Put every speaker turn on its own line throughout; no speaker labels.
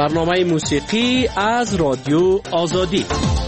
برنامه موسیقی از رادیو آزادی.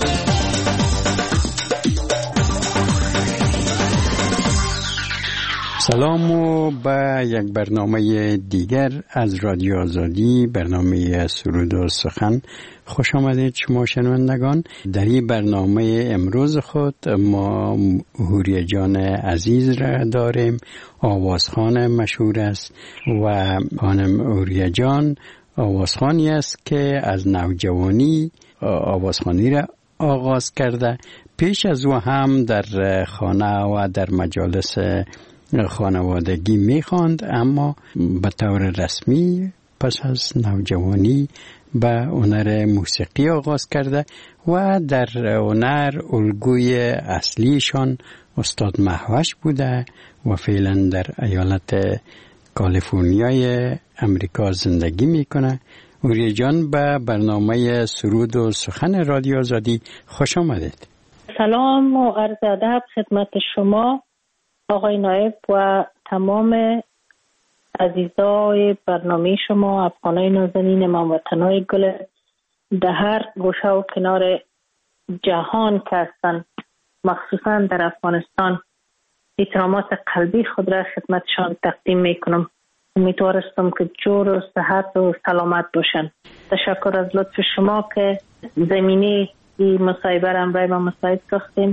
سلام و به یک برنامه دیگر از رادیو آزادی، برنامه سرود و سخن. خوش آمدید شما شنوندگان. در این برنامه امروز خود ما حوریه جان عزیز را داریم. آوازخوان مشهور است و خانم حوریه جان آوازخوانی است که از نوجوانی آوازخوانی را آغاز کرده. پیش از او هم در خانه و در مجالس خانوادگی میخواند، اما به طور رسمی پس از نوجوانی به هنر موسیقی آغاز کرده و در هنر الگوی اصلیشان استاد مهوش بوده و فعلا در ایالت کالیفرنیای امریکا زندگی میکنه. حوریه جان به برنامه سرود و سخن رادیو آزادی خوش آمدید.
سلام و عرض ادب خدمت شما آقای نایب و تمام عزیزای برنامه شما، افغانای نازنین، هموطنای گل در هر گوشه و کنار جهان که هستند، مخصوصا در افغانستان. احترامات قلبی خود را خدمتشان تقدیم میکنم. امیدوارم که جور و صحت و سلامت باشن. تشکر از لطف شما که زمینه این مصاحبه را برای ما مساعد ساختیم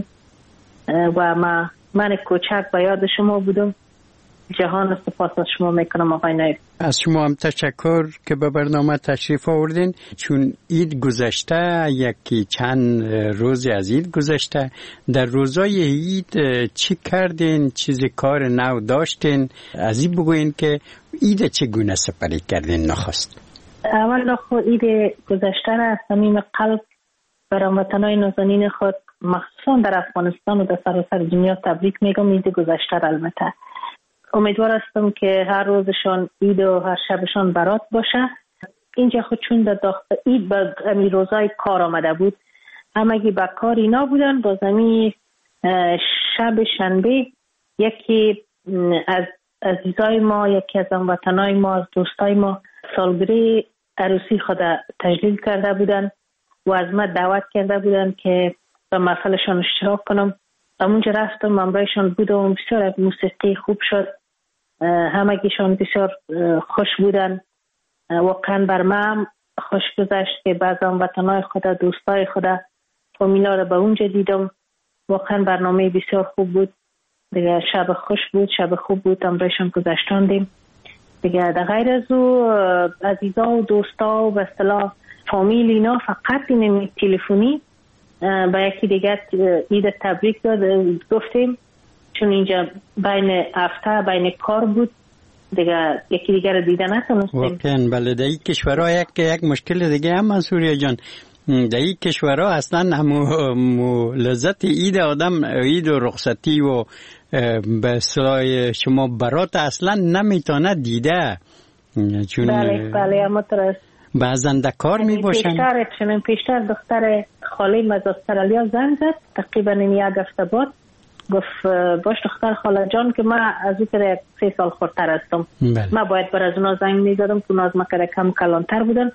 و من کوچک به یاد شما بودم. جهان سپاس از شما میکنم آقای نایب.
از شما هم تشکر که به برنامه تشریف آوردین. چون عید گذشته، یکی چند روز از عید گذشته، در روزای عید چی کردین؟ چیزی کار نو داشتین؟ از این بگوین که عید چگونه سپری کردین نخست؟
اول عید گذشته را از صمیم قلب برای هموطنان نازنین خود مخصوصا در افغانستان و در سراسر دنیا تبریک میگم. عید گذشته را البته امیدوار هستم که هر روزشان عید و هر شبشان برات باشه. اینجا خود چون در داخل عید به امی روزای کار آمده بود، همگی به کار اینا بودن. با زمین شب شنبه یکی از عزیزای ما، یکی از هموطنای ما، از دوستای ما سالگرد عروسی خود تجلیل کرده بودن و از من دعوت کرده بودن که به محفلشان اشتراک کنم. همونجا رفتم، همراهشان بودم. بسیار موسیقی خوب شد، همگیشان بسیار خوش بودن. واقعا بر من خوش گذشت که بعض هموطنای خود، دوستای خود، فامیلا را به اونجا دیدم. واقعا برنامه بسیار خوب بود دیگه. شب خوش بود، شب خوب بود، همراهشان گذشتاندیم دیگه. در غیر از او عزیزا و دوستا و به اصطلاح فامیل اینا فقط این تلفنی با یکی دیگر عید تبریک گفتیم، چون اینجا بین هفته بین کار بود دیگه، یکی دیگر رو دیده نتونستیم.
واقعا بله. در این کشورها یک مشکل دیگه هم از حوریه جان، در این کشورها اصلا همو لذت عید آدم، عید و رخصتی و به اصطلاح شما برات اصلا نمیتونه دیده، چون
بله اما
بعضن در کار می باشن.
پیشتر دختر خالیم از استرالیا زنگ زد، تقریبا یک هفته بعد گفت باش دختر خاله جان که من از او که 3 سال خورتر هستم، من باید بر از اونا زنگ می زدم که اونا از من که کم کلانتر بودن.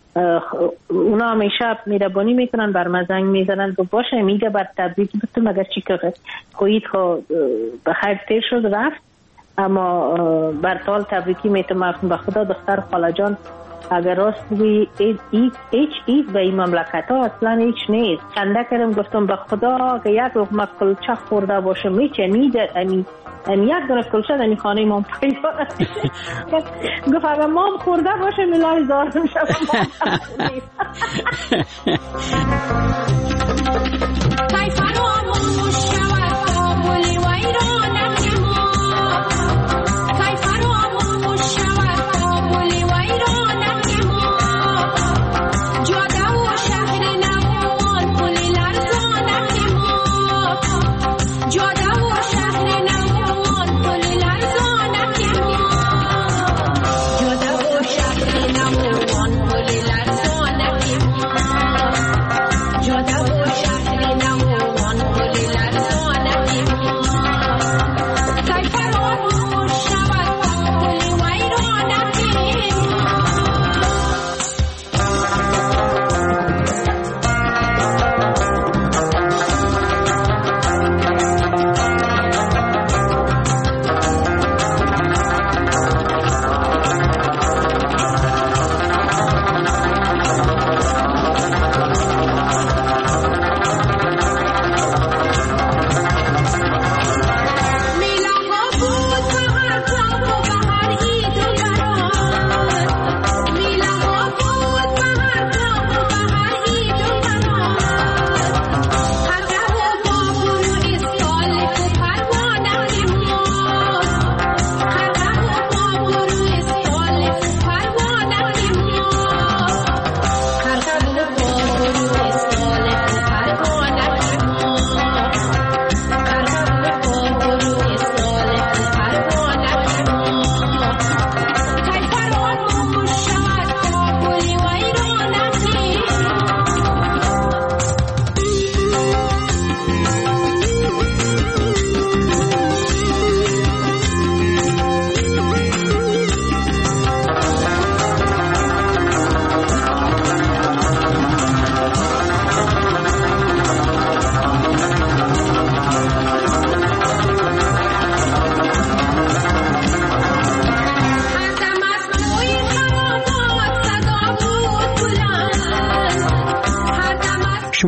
اونا همیشه میربانی میکنن، بر من زنگ میزنن که باشه میگه بر تبریک بتون مگر چی که خوید خو بخیر تیر شد رفت، اما بر طال تبریکی میتونم به خدا دختر خاله جان اگر راست بگویی هیچ عید به این مملکت ها اصلا هیچ نیست. چنده کردم گفتم به خدا که یک لقمه کلچه خورده باشم میچه میده یک دونه کلچه در خانه ما پیدا گفت اگر مام خورده باشه ملای زارم شد
Yo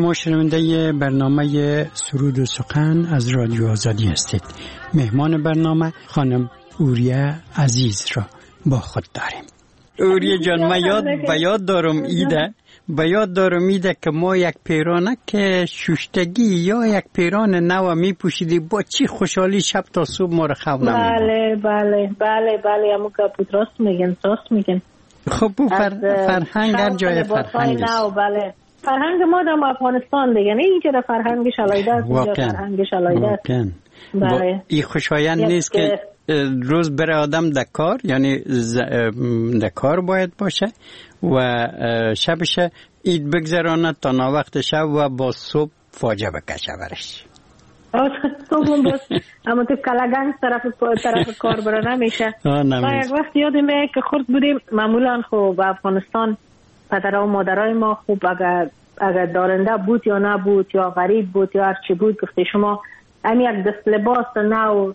شما شنونده برنامه سرود و سخن از رادیو آزادی هستید. مهمان برنامه خانم اوریه عزیز را با خود داریم. اوریه جان، من یاد دارم ایده که ما یک پیرانک شوشتگی یا یک پیران نو می پوشیدی، با چی خوشحالی شب تا صبح ما رو خواب نمیدیم.
بله امو که راست میگن.
خب بو فرهنگ هر جای فرهنگ است.
بله فرهنگ ما در افغانستان دیگه نه، اینجا در فرهنگش علایده است، اینجا فرهنگش علایده است.
بله این خوشایند نیست که روز بره آدم در کار، یعنی در کار باید باشه و شبش عید بگذرانه تا ناوقت شب و با صبح فاجعه بکشه برش.
صبح باز اما تو کلگنگ طرف کار برا نمیشه. ما یک وقت یادمه که خورد بودیم، معمولا خب به افغانستان پدرها و مادرای ما خوب اگر دارنده بود یا نبود یا غریب بود یا هرچی بود، گفته شما این یک دست لباس نو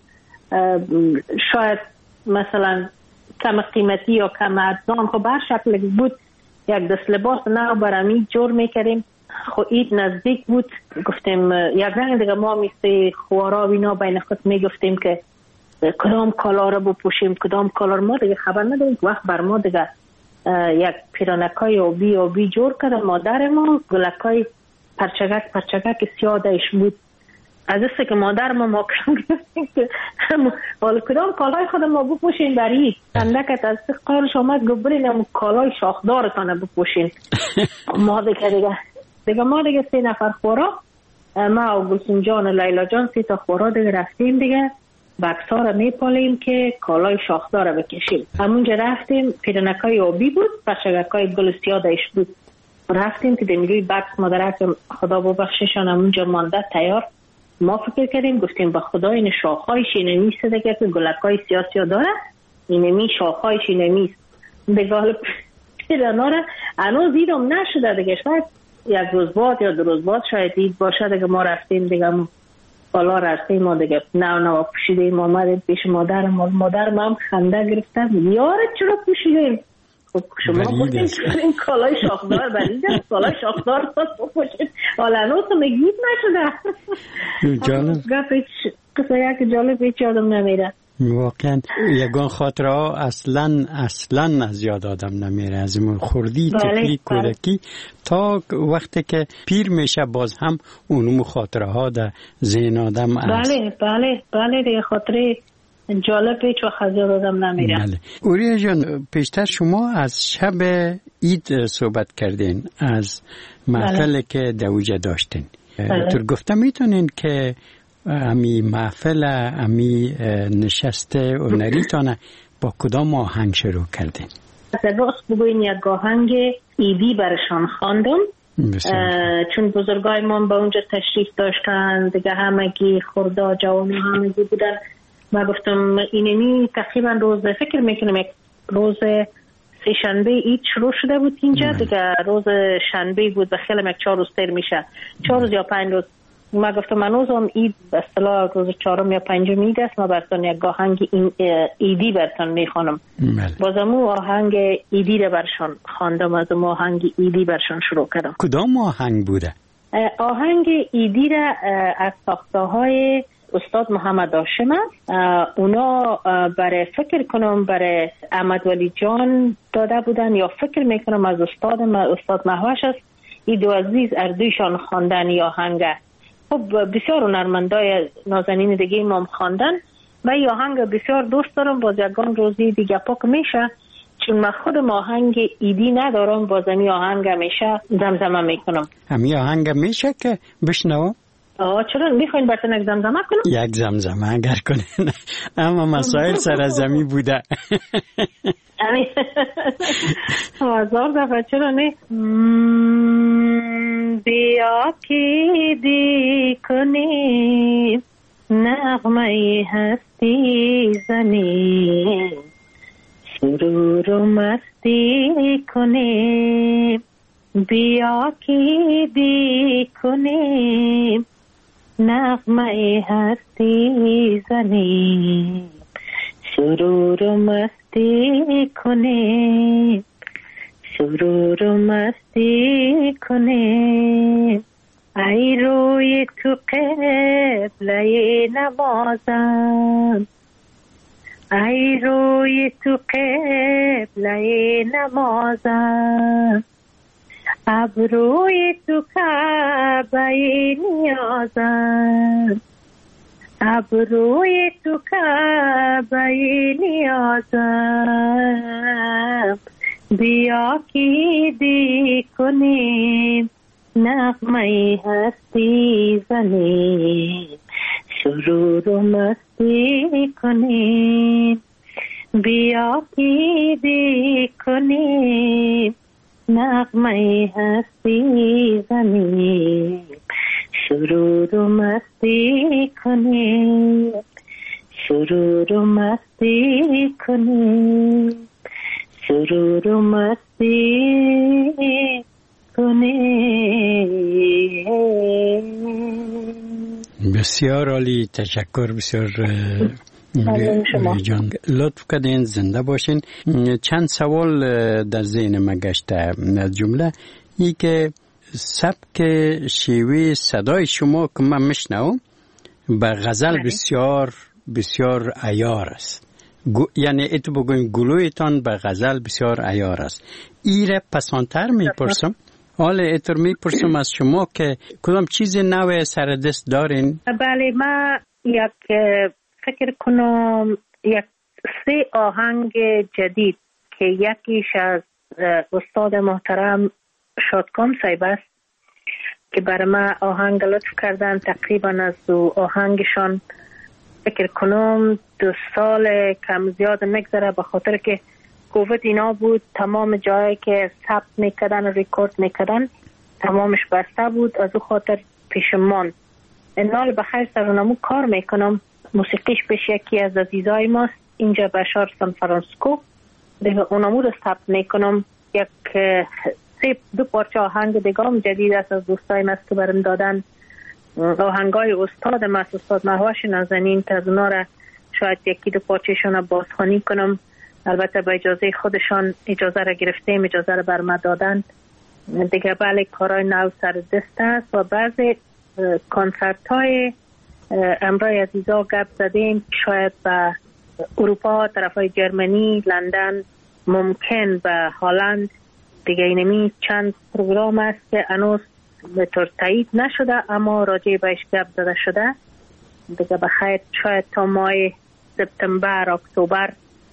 شاید مثلا کم قیمتی یا کم ارزان، خب هر شکل بود یک دست لباس نو برami جور میکردیم. خب عید نزدیک بود، گفتیم یک رنگ دیگه ما مثل خوارا و اینا بین خود میگفتیم که کدام کالا رو بپوشیم کدام کالا رو. ما دیگه خبر نداریم. وقت بر ما دیگه یک پیرانکای آبی جور کرد مادر ما، گلکای پرچگک سیادش بود. از است که مادر ما کم گفتیم که حالا کدام کالای خود ما بپوشین برید اندکت از قارش آمد گبرین کالای شاخدارتانه بپوشین. ما دیگه 3 نفر خورا، ما و گلسوم جان و لیلا جان 3 تا خورا دیگه رفتیم دیگه بکسا رو میپالیم که کالای شاخدار رو بکشیم. همونجا رفتیم، پیرنکای آبی بود، پرچگکای گل سیادش بود. رفتیم که دمیروی بکس مادرک خدا ببخششان همونجا مانده تیار. ما فکر کردیم گفتیم با خدا این شاخهایش اینمیست دیگه که گلکای سیاه داره، اینمی شاخهایش اینمیست دیگه. حالا پیرنا رو هنوز دیدم نشده دیگه، شاید 1 روز بعد یا 2 روز بعد شاید دید باشه دیگه. ما رفتیم دیگه بالا رفتیم، ما دیگه نو پوشیدیم آمدیم پیش مادر ما هم خنده گرفتم. یاره چرا پوشیدیم؟ خب شما گفتیم که این کالای شاخدار بریده، کالای شاخدار پوشید. حالا هنوز میگید نشده.
جالب
قصه یک جالب هیچ یادم نمیره.
واقعا یگان خاطره ها اصلا از یاد آدم نمیره، از اون خوردی طفلی کودکی تا وقتی که پیر میشه باز هم اون خاطره ها در ذهن آدم است.
بله دیگه خاطره جالب هیچ وقت از یاد آدم نمیره.
بله. اوریه جان، پیشتر شما از شب عید صحبت کردین، از محفلی که دوجه داشتین. تو گفته میتونین که امی محفل امی نشسته و نریتانه با کدام آهنگ شروع کردین؟
راست بگوین یک آهنگ ایدی برشان خواندم، چون بزرگای ما به اونجا تشریف داشتن دیگه، همگی خورده جوان همگی بودن. ما گفتم اینمی تقریبا روز فکر میکنم یک روز 3 شنبه عید شروع شده بود اینجا دیگه، روز شنبه بود و خیلی 4 روز تر میشه، 4 روز یا 5 روز. ما گفتم منوزم عید به اصطلاح روز 4 یا 5 عید است، ما براتون یک آهنگ ایدی براتون میخوانم. بازم آهنگ ایدی رو برشان خواندم، از آهنگ ایدی برشان شروع کردم.
کدام آهنگ بوده؟
آهنگ ایدی را از ساخته‌های استاد محمد هاشم است. اونا برای فکر کنم برای احمد ولی جان داده بودن یا فکر میکنم از استاد محوش است. این دو عزیز اردویشان خواندن یا آهنگ. خب بسیار هنرمندای نازنین دیگه امام خواندن و این آهنگ بسیار دوست دارم. باز یکان روزی دیگه پاک میشه، چون من خودم آهنگ ایدی ندارم، باز این آهنگ میشه زمزمه میکنم.
همین آهنگ میشه که بشنو؟
چرا میخواین براتون یک زمزمه کنم؟
یک زمزمه اگر کنین، اما مسائل سرزمی بوده.
هزار دفعه چرا نه. بیا که دی کنی نغمه هستی زنی، سرور و مستی کنی. بیا که دی کنی نغمه هستی زنی، سرور و مستی کنی، سرور و مستی کنی. ای روی تو قبله نمازم، ای روی تو قبله نمازم، ابروی تو کعبه نیازم، ابروی تو کعبه نیازم، بیا کی دی کنیم نغمه هستی زنیم، سرور و مستی کنیم، بیا کی دی کنیم نغمه هستی زنیم، سرور و مستی کنیم، سرور و مستی کنیم، سرور و مستی کنیم.
بسیار عالی، تشکر. بسیار جان لطف کردین، زنده باشین. چند سوال در ذهن من گشته. از جمله ای که سبک شیوه صدای شما که من میشنوم به غزل بسیار بسیار عیار است. یعنی ایتو بگویم گلویتان به غزل بسیار عیار است. ایره پسانتر میپرسم، حالا ایتر میپرسم از شما که کدام چیز نوع سر دست دارین؟
بله، من یک فکر کنم یک 3 آهنگ جدید که یکیش از استاد محترم شادکام صاحب است که برای من آهنگ لطف کردن. تقریبا از دو آهنگشان فکر کنم 2 سال کم زیاد نگذره، به خاطر که کووید اینا بود، تمام جایی که ثبت میکردن و ریکورد میکردن تمامش بسته بود، از او خاطر پیشمان انال بخیر سرونمو کار میکنم. موسیقیش پیش یکی از عزیزای ماست اینجا بشار سان فرانسیسکو، دیگه اونمو رو ثبت میکنم. یک 2 پارچه آهنگ دیگه هم جدید است از دوستای مست که برم دادن، آهنگای استاد مست، استاد مهوش نازنین، که از اونا را شاید 1-2 پارچهشون رو بازخوانی کنم. البته با اجازه خودشان اجازه را گرفتیم، اجازه را بر ما دادن دیگه. بله، کارهای نو سر دست است و بعضی کنسرت های امرای عزیزا گپ زدیم، شاید به اروپا، طرف های جرمنی، لندن، ممکن به هلند دیگه. اینمی چند پروگرام است که هنوز به طور تایید نشده اما راجع بهش گپ زده شده دیگه. بخیر شاید تا ماه سپتامبر، اکتبر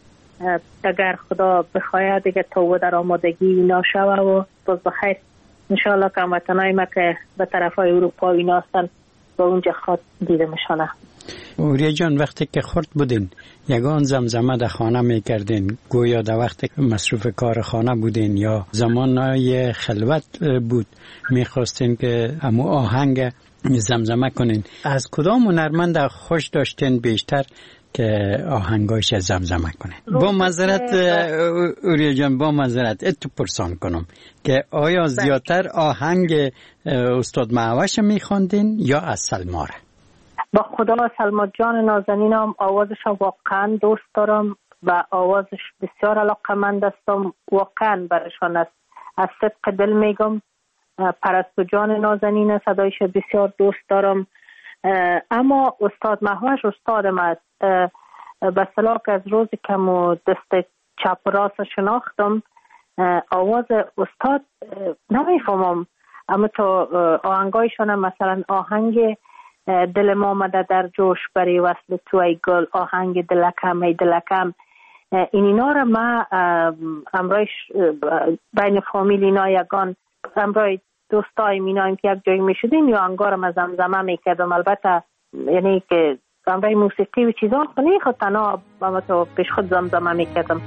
اگر خدا بخواهد دیگه تو در آمادگی ناشوه و باز بخیر انشاءالله که هموطنای ما که به طرف های اروپا اینا هستن با اونجا خود دیده میشانه.
اوریا جان، وقتی که خرد بودین یگان زمزمه در خانه میکردین، گویا در وقتی که مصروف کار خانه بودین یا زمانهای خلوت بود میخواستین که همو آهنگ زمزمه کنین، از کدام هنرمند خوش داشتین بیشتر که آهنگایش زمزمه کنین؟ با معذرت اوریا جان، با معذرت اتو پرسان کنم که آیا زیادتر آهنگ استاد مهوش میخواندین یا از سلماره؟
با خدا سلما جان نازنینم آوازش واقعا دوست دارم و آوازش بسیار علاقمند هستم، واقعا برشان است، از صدق دل میگم. پرستو جان نازنین صدایش بسیار دوست دارم، اما استاد مهوش استادم است. به صلاح که از روزی که مو دست چپ راست شناختم آواز استاد نمیفهمم، اما تو آهنگایشان مثلا آهنگ دل ما آمده در جوش برای وصل تو ای گل، آهنگ دلکم ای دلکم، اینا را ما امرایش بین فامیل اینا یگان امرای دوستای مینایم که یک جایی میشدیم یا انگارم از زمزمه میکردم. البته یعنی که امرای موسیقی و چیزان خونی خود تنها تو پیش خود زمزمه میکردم.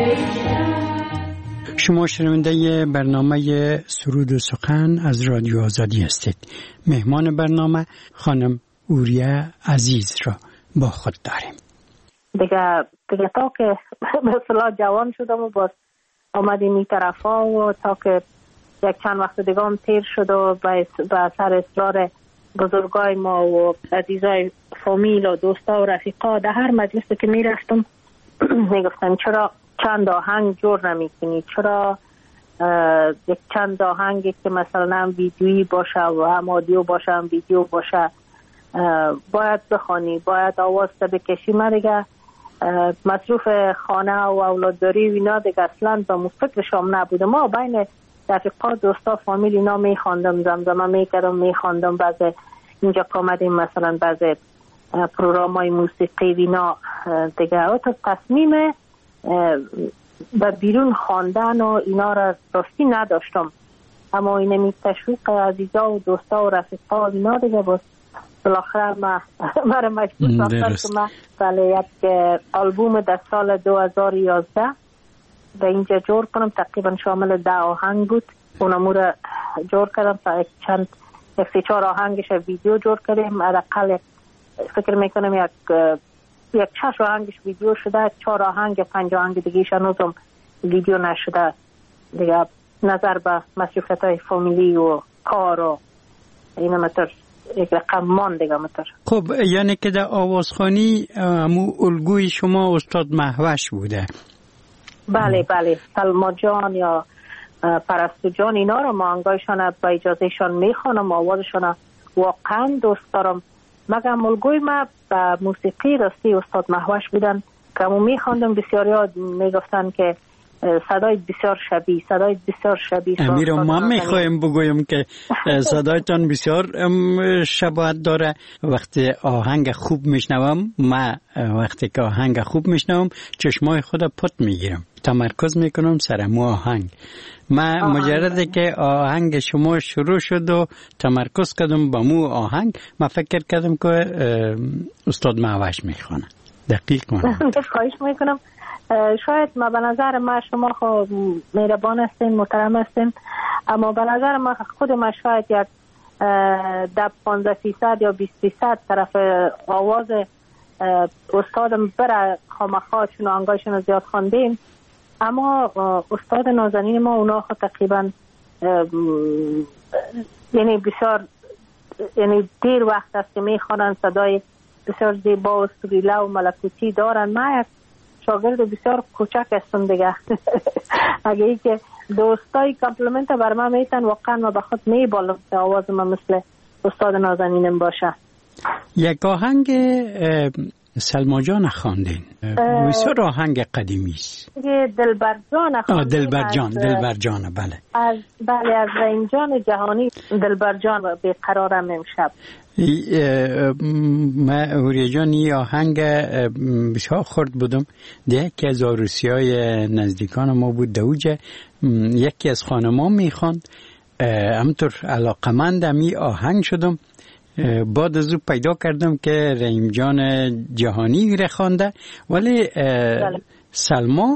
شما شنونده برنامه سرود و سخن از رادیو آزادی هستید. مهمان برنامه خانم اوریه عزیز را با خود داریم.
دیگه تا که مثلا جوان شدم و باز آمدیم این طرفا و تا که یک چند وقت دیگه هم تیر شد و به اثر اصرار بزرگای ما و عزیزای فامیل و دوستا و رفیقا در هر مجلسی که می رفتم می گفتن چرا چند آهنگ جور نمی کنی، چرا یک چند آهنگی که مثلا ویدیویی باشه و هم آدیو باشه هم ویدیو باشه باید بخوانی، باید آواز بکشی. من دیگه مصروف خانه و اولادداری و اینا دیگه اصلا به فکرشم نبوده. ما بین رفیقا دوستا فامیل اینا می خواندم، زمزمه می کردم، می خواندم. بعضی اینجا که آمدیم مثلا بعضی پروگرام های موسیقی اینا دیگه تا تصمیم به بیرون خواندن و اینا را راستی نداشتم، اما این می تشویق عزیزا و دوستا و رفیقا اینا دیگه باز بالاخره مرا مجبور ساختن که من بله یک آلبوم در سال 2011 به اینجا جور کنم. تقریبا شامل 10 آهنگ بود. اونمو را جور کردم تا یک 3-4 آهنگش ویدیو جور کردیم. حداقل فکر میکنم یک 6 آهنگش ویدیو شده، 4 آهنگ 5 آهنگ دیگه‌ش هنوزم ویدیو نشده. دیگه نظر به مصروفیت‌های فامیلی و کار و اینا متر یک رقم مان دیگه متر.
خب یعنی که در آوازخوانی همون الگوی شما استاد مهوش بوده؟
بله بله، سلما جان یا پرستو جان اینا رو ما انگایشان با اجازهشان میخوانم، آوازشان واقعا دوست دارم. مگم الگوی ما به موسیقی راستی استاد مهوش بودن که همون میخواندم. بسیاری ها میگفتن که صدای بسیار شبیه
امیر ما میخوایم بگویم که صدایتان بسیار شباهت داره. وقتی آهنگ خوب میشنوم، من وقتی که آهنگ خوب میشنوم چشمای خود پت میگیرم، تمرکز میکنم سر مو آهنگ. من مجرده که آهنگ شما شروع شد و تمرکز کردم با مو آهنگ، من فکر کردم که استاد مهوش میخوانه. دقیق من
خواهش میکنم. شاید ما به نظر ما شما خب مهربان هستین، محترم هستین، اما به نظر ما خود ما شاید یک 10-15% یا 20% طرف آواز استادم بره خامخا چون آنگایشون زیاد خواندیم. اما استاد نازنین ما اونا خود تقریبا یعنی بسیار یعنی دیر وقت است که میخوانن، صدای بسیار زیبا و سریله و ملکوتی دارن. من یک شاگرد بسیار کوچک هستم دیگه. اگه ای که دوستای کامپلیمنت بر من میتن واقعا ما به خود میبالم که آواز من مثل استاد نازنینم باشه.
یک آهنگ سلما جان خواندین، بسیار آهنگ قدیمی است.
دلبر جان خواندین.
دلبر جان بله.
از رحیم جان جهانی دلبر جان بیقرارم امشب.
من اوریه جان این آهنگ بسیار خورد بودم. یکی از عروسی‌های نزدیکان ما بود دوجه، یکی از خانمان میخواند، همطور علاقمندم این آهنگ شدم. بعد از او پیدا کردم که رحیم جان جهانی را خوانده، ولی سلما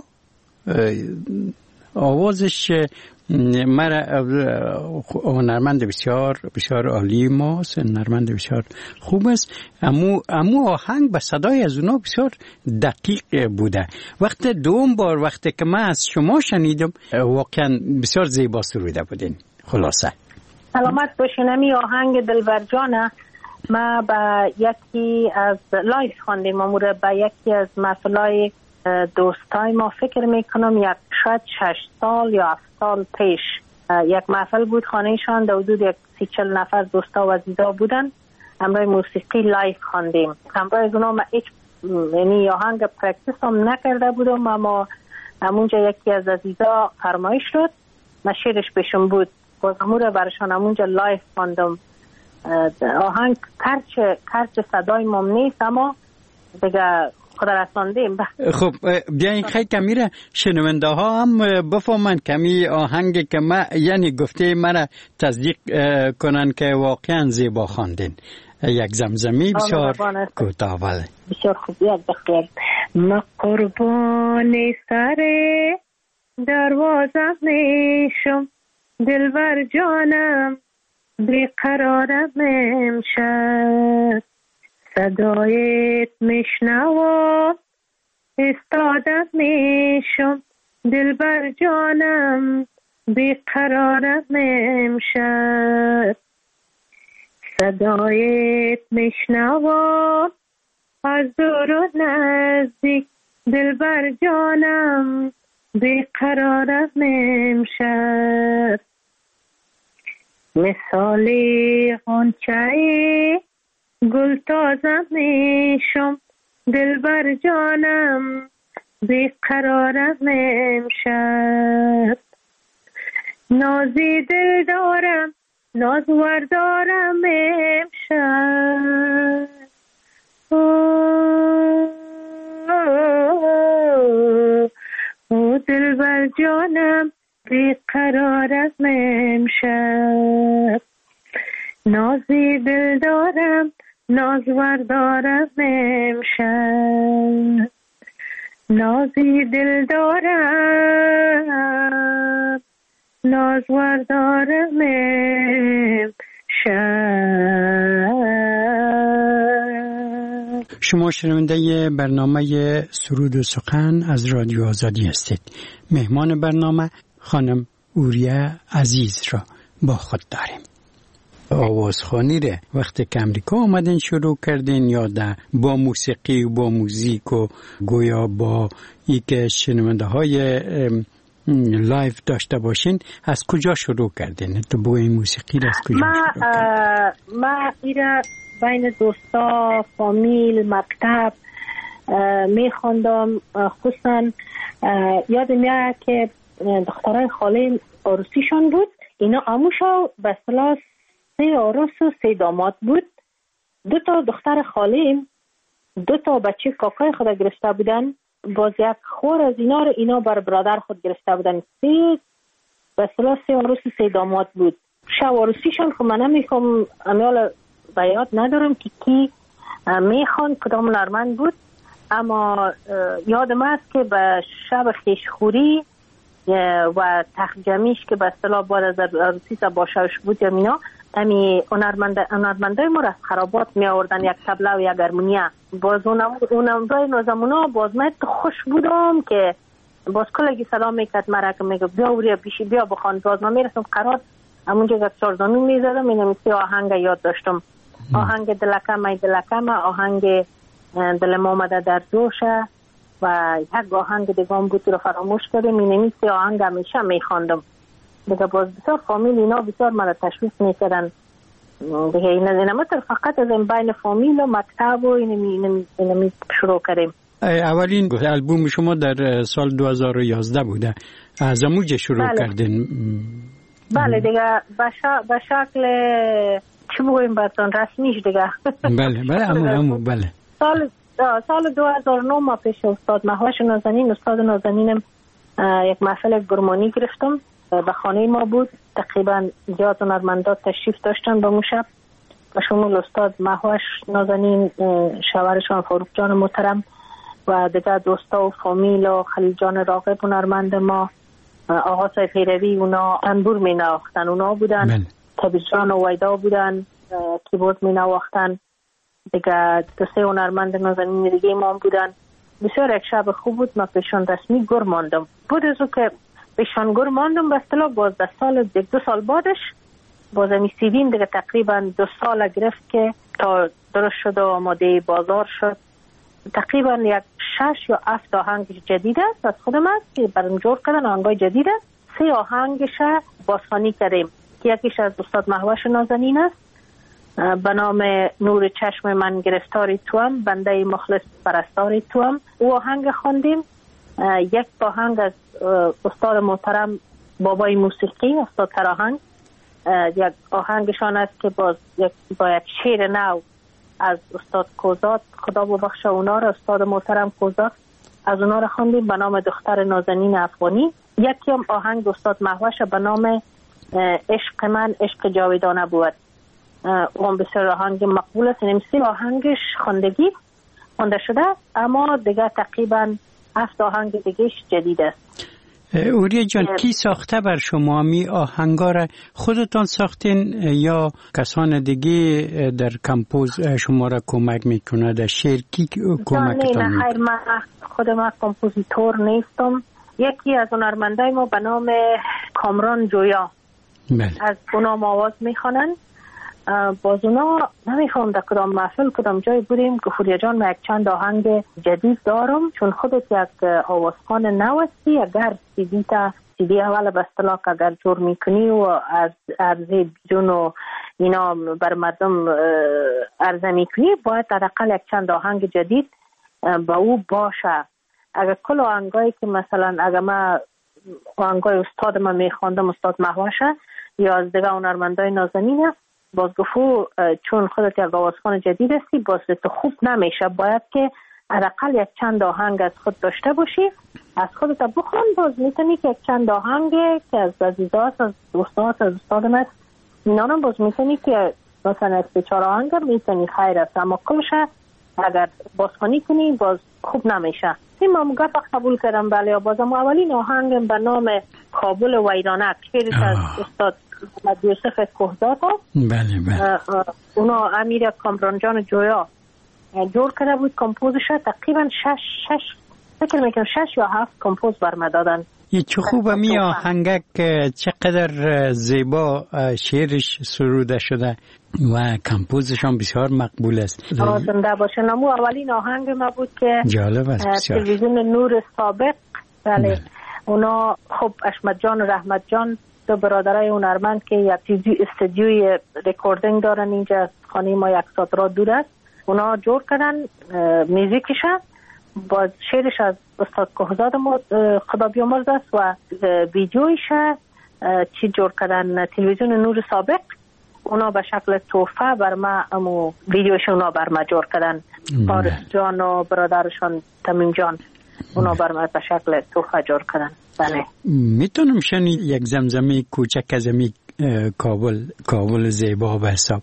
آوازش مرا هنرمند بسیار بسیار عالی ماست، هنرمند بسیار خوب است. امو آهنگ به صدای از اونا بسیار دقیق بوده. وقت دوم بار وقتی که من از شما شنیدم واقعا بسیار زیبا سروده بودین. خلاصه
سلامت باشین. امی آهنگ دلبر جانه ما با یکی از لایف خواندیم، امور با یکی از محفلای دوستای ما فکر میکنم یک شاید 6 سال یا 7 سال پیش یک محفل بود خانهشان، در حدود 30-40 نفر دوستا و عزیزا بودن. همراه موسیقی لایف خواندیم. همراه از اونا من هیچ یعنی آهنگ پرکتیس هم نکرده بودم، اما همونجا یکی از عزیزا فرمایش شد من شعرش بهشون بود، باز امور برشان همونجا لایف خواندم. آهنگ کرچ صدای مم نیست اما دیگه خدا رساندیم.
خب بیاین خیلی کمیره شنونده ها هم بفهمن کمی آهنگ که ما یعنی گفته مرا تصدیق کنن که واقعا زیبا خواندین. یک زمزمی بسیار کوتاه.
بسیار خوب. یاد بخیر. ما قربان سر دروازه میشم، دلبر جانم بیقرارم امشب، صدایت میشنوم استادم میشم، دلبر جانم بیقرارم امشب، صدایت میشنوم از دور و نزدیک، دلبر جانم بیقرارم امشب، مثالی غنچه گل تازه میشم، دلبر جانم بیقرارم امشب، نازی دل دارم نازور دارم امشب، او دلبر جانم بیقرارم امشب، نازی دل دارم نازور دارم امشب، نازی دل دارم نازور دارم امشب.
شما شنونده برنامه سرود و سخن از رادیو آزادی هستید. مهمان برنامه خانم اوریه عزیز را با خود داریم. آوازخوانی را وقتی که امریکا آمدین شروع کردین یا با موسیقی و با موزیک و گویا با ای که شنونده های لایف داشته باشین، از کجا شروع کردین؟ تو با این موسیقی را از کجا شروع کردین؟
ما ایره بین دوستا، فامیل، مکتب میخوندم. خصوصا یاد میاد که دخترای خاله عروسیشون بود، اینا اموشا به اصطلاح 3 عروس و 3 داماد بود. 2 تا دختر خاله 2 تا بچه کاکای خود گرفته بودن، باز یک خور از اینا بر برادر خود گرفته بودن. 3 به اصطلاح 3 عروس و 3 داماد بود. شب عروسیشون خب من نمیخوام امیال بیاد ندارم که کی میخوان کدام هنرمند بود، اما یادم است که به شب خیشخوری و تخجمیش که به اصطلاح بعد از عروسی باشاش بود اینا، امی هنرمندای ما را از خرابات می آوردن، یک طبله و یک هارمونیا. باز اونم دای نازمونا باز من خوش بودم که باز کلگی سلام میکرد مرا که میگه بیا اوریا بیشی بیا بخوان. باز من میرسم قرار همونجا که چارزامی میزدم، اینم سی آهنگ یاد داشتم. آهنگ دلکم ای دلکم، آهنگ دل ما آمده در جوشه و یک آهنگ دیگه بود رو فراموش کردم. اینم سی آهنگ همیشه میخواندم دیگه. باز بسیار فامیل اینا بسیار مرا تشویق میکردن دیگه. این مثل فقط از این بین فامیل و مکتب و اینمی شروع کردیم.
اولین البوم شما در سال 2011 بوده، از اموجه شروع کردین؟
بله دیگه، به شکل چی بگویم براتون رسمیش دیگه.
بله.
سال 2009 ما پیش استاد مهوش نازنین، استاد نازنینم یک محفل گرمانی گرفتم، به خانه ما بود. تقریبا زیاد هنرمندا تشریف داشتن به شب، و شمول استاد مهوش نازنین، شوهرشان فاروق جان محترم و دیگه دوستا و فامیل و خلیل جان راغب هنرمند ما، آقا سیفیروی، اونا انبور می نواختن، اونا بودن. تبیز جان و ویدا بودن، کیبورد می نواختن دیگه. 2-3 هنرمند نازنین دیگه ما بودن. بسیار یک شب خوب بود. ما پیشان رسمی گر ماندم. بود از او که پیشان گر ماندم به اصطلاح باز 2 سال بعدش باز می سیدیم دیگه تقریبا 2 سال گرفت که تا درست شد و آماده بازار شد. تقریبا 6 یا 7 آهنگ جدید است از خودم است که برام جور کردن، آهنگای جدید است. 3 آهنگش بازخوانی کردیم که یکیش از استاد مهوش نازنین است به نام نور چشم من گرفتاری توام، بنده مخلص پرستاری توام. او آهنگ خواندیم. یک آهنگ از استاد محترم بابای موسیقی استاد تراهنگ، یک آهنگشان است که با یک شعر نو از استاد کوزات، خدا ببخشه اونا را، استاد محترم کوزات، از اونا را خواندیم به نام دختر نازنین افغانی. یکی هم آهنگ استاد مهوش به نام عشق من عشق جاودانه بود. اون بسیار آهنگ مقبول است. نمیسی آهنگش خونده شده، اما دیگه تقریبا 7 آهنگ دیگهش جدید است.
اوریا جان، کی ساخته بر شما می آهنگا را؟ خودتان ساختین یا کسان دیگه در کمپوز شما را کمک میکنه؟ در شعر کی کمکتان میکنه؟
نه خیر، من خودم کمپوزیتور نیستم. یکی از هنرمندای ما به نام کامران جویا از اونام آواز میخوانن. باز اونا نمیخوام در کدام محفل کدام جای بودیم که فوریا جان من یک چند آهنگ جدید دارم، چون خودت یک آوازخوان نوستی، اگر سیدی اول به اصطلاح اگر جور میکنی و از عرضه بیرون و اینا بر مردم عرضه میکنی، باید حداقل یک چند آهنگ جدید با او باشه. اگر کل آهنگایی که مثلا اگر من آهنگای استاد من میخواندم، استاد مهوشه یا از دیگه هنرمندای نازنینه، باز گفتو چون خودت یک آوازخوان جدید هستی، باز تو خوب نمیشه، باید که حداقل یک چند آهنگ از خود داشته باشی، از خودت بخوان. باز میتونی که یک چند آهنگ که از عزیزات، از دوستات، از استاد من اینا رو باز میتونی که مثلا 3-4 آهنگ میتونی خیر است، اما کلش اگر بازخوانی کنی باز خوب نمیشه. این ما گپ قبول کردم. بله، بازم اولین آهنگ به نام کابل ویرانک شعر از استاد محمد یوسف کوهزاد است.
بله.
اونا امیر کامران جان جویا جور کرده بود. کمپوزش تقریبا 6 یا 7 کمپوز برم دادن.
یه چه خوبه می آهنگک، چقدر زیبا شعرش سروده شده و کمپوزش هم بسیار مقبول است.
زنده باشه. نمو اولین آهنگ ما بود که
جالب است بسیار.
تلویزیون نور سابق. بله. اونا خب اشمت جان و رحمت جان دو برادرای هنرمند که یک استودیوی رکوردینگ دارن اینجا از خانه ما 1 ساعت راه دور است، اونا جور کردن میوزیکش با شعرش از استاد کوهزاد خدا بیامرز است و ویدیویش چی جور کردن تلویزیون نور سابق. اونا به شکل تحفه بر ما امو ویدیوش اونا بر ما جور کردن. فارس جان و برادرشان تمیم جان اونا بر ما به شکل تحفه جور کردن. بله.
میتونم شنید یک زمزمه کوچک از امی کابل زیبا به حساب؟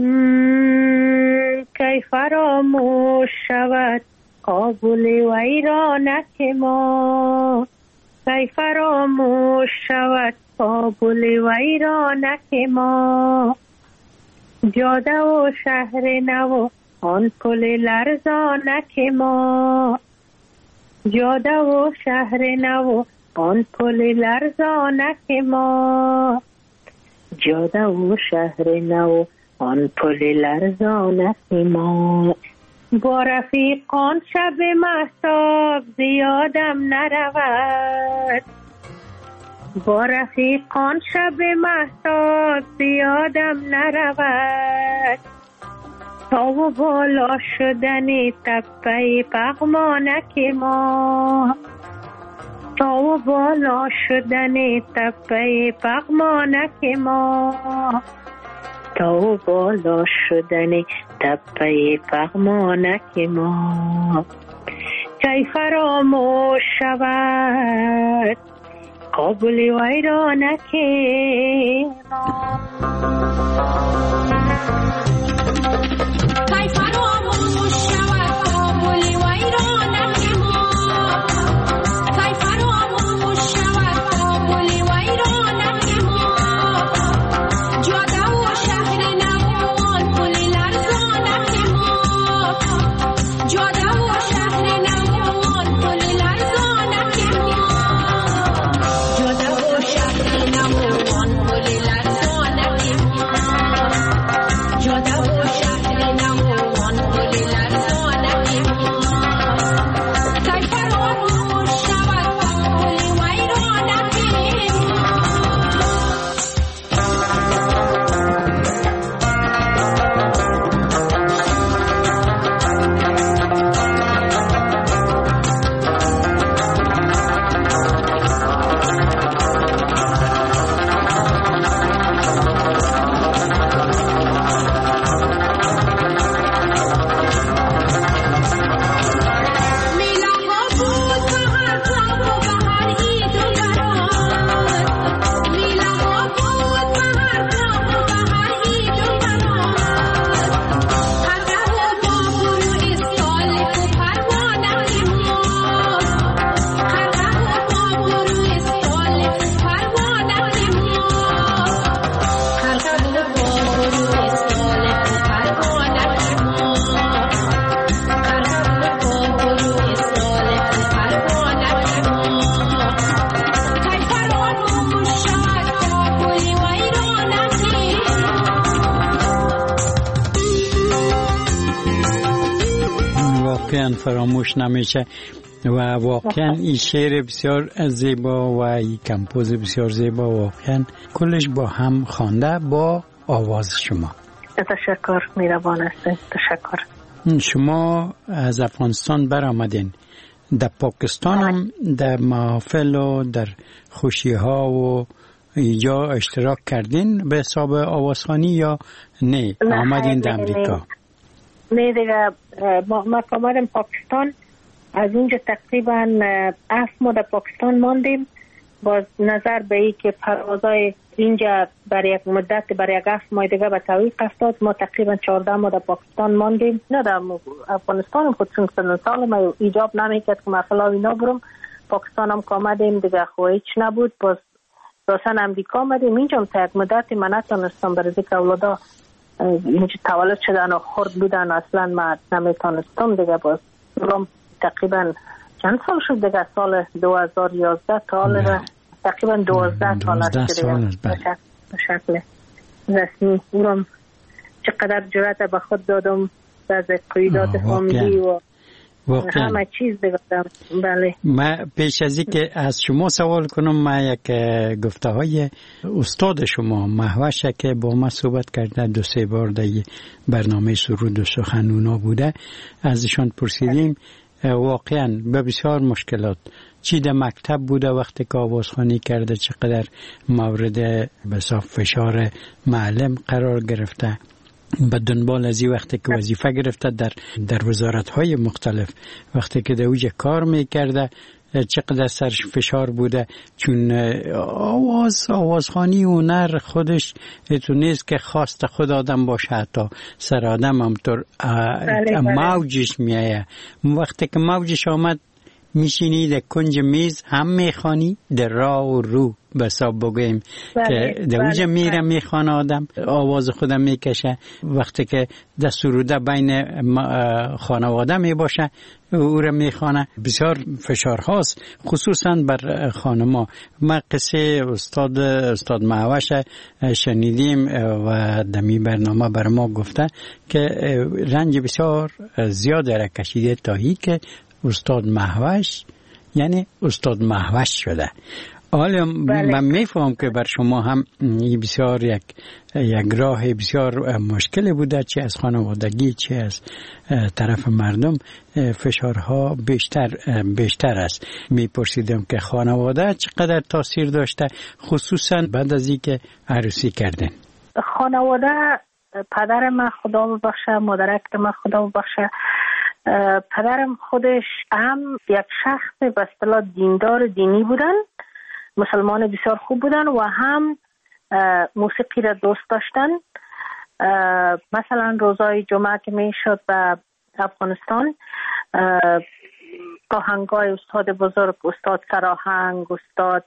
کی فراموش شود کابل ویرانک ما، کی فراموش شود کابل ویرانک ما، جاده و شهر نو آن پل لرزانک ما، جاده و شهر نو آن پل لرزانک ما، جاده و شهر نو آن پل لرزانک ما. با رفیقان شب مهتاب زیادم نرود، با رفیقان شب مهتاب زیادم نرود، تا و بالا شدن تپه پغمانک ما، تا و بالا شدن تپه پغمانک ما، تا و بالا شدن تپه پغمانک ما. کی فراموش شود کابل ویرانک ما.
Yo
واقعا فراموش نمیشه و واقعا این شعر بسیار زیبا و این کمپوز بسیار زیبا واقعا کلش با هم خوانده با آواز شما.
تشکر، میروان هستید. تشکر.
شما از افغانستان برآمدین، در پاکستان هم در محافل و در خوشی ها و اینجا اشتراک کردین به حساب آوازخوانی یا نه آمدین در امریکا؟
نه دیگه، ما آمدیم پاکستان. از اونجا تقریبا 7 ماه در پاکستان ماندیم. باز نظر به ای که پروازای اینجا برای یک مدت برای 7 ماه دیگه به تعویق افتاد، ما تقریبا 14 ماه در پاکستان ماندیم. نه در افغانستان خود چون سال ما ایجاب نمیکرد که مثلا اینا برم. پاکستان هم که آمدیم دیگه خو هیچ نبود. باز راسن امریکا آمدیم. اینجا هم تا یک مدت من نتونستم برای که اولادا اینجا تولد شدن و خورد بودن، اصلا من نمیتونستم دیگه. باز تقریبا چند سال شد دیگه، سال 2011 تا حالا تقریبا 12 سال است به شکل رسمی. اونم چقدر جرأت به خود دادم از قیادات فامیلی و همه چیز دیگه. بله.
من پیش از این که از شما سوال کنم، من یک گفته های استاد شما مهوش که با ما صحبت کرده 2-3 بار در برنامه سرود و سخنونا بوده، ازشان پرسیدیم واقعا به بسیار مشکلات چی در مکتب بوده وقتی که آوازخوانی کرده، چقدر مورد بسیار فشار معلم قرار گرفته، به دنبال از این وقتی که وظیفه گرفته در وزارت‌های مختلف، وقتی که در اوج کار میکرده چقدر سرش فشار بوده، چون آوازخوانی هنر خودش تو نیست که خواست خود آدم باشه، حتی سر آدم همطور موجش میایه. وقتی که موجش آمد میشینی در کنج میز هم میخوانی، در راه و رو به حساب بگویم که در اوج میره میخوانه آدم، آواز خودم میکشه. وقتی که در سروده بین خانواده میباشه او را میخوانه. بسیار فشار هاست خصوصا بر خانما. ما قصه استاد مهوش شنیدیم و دمی برنامه بر ما گفته که رنج بسیار زیاد را کشیده تا هی که استاد مهوش یعنی استاد مهوش شده. حالا من میفهم که بر شما هم بسیار یک راه بسیار مشکل بوده، چه از خانوادگی چه از طرف مردم فشارها بیشتر است. میپرسیدم که خانواده چقدر تاثیر داشته، خصوصا بعد از اینکه عروسی کردن؟
خانواده، پدر من خدا ببخشه، مادرک من خدا ببخشه، پدرم خودش هم یک شخص به اصطلاح دیندار دینی بودن، مسلمان بسیار خوب بودن و هم موسیقی را دوست داشتن. مثلا روزای جمعه که می شد به افغانستان، آهنگای استاد بزرگ، استاد سراهنگ، استاد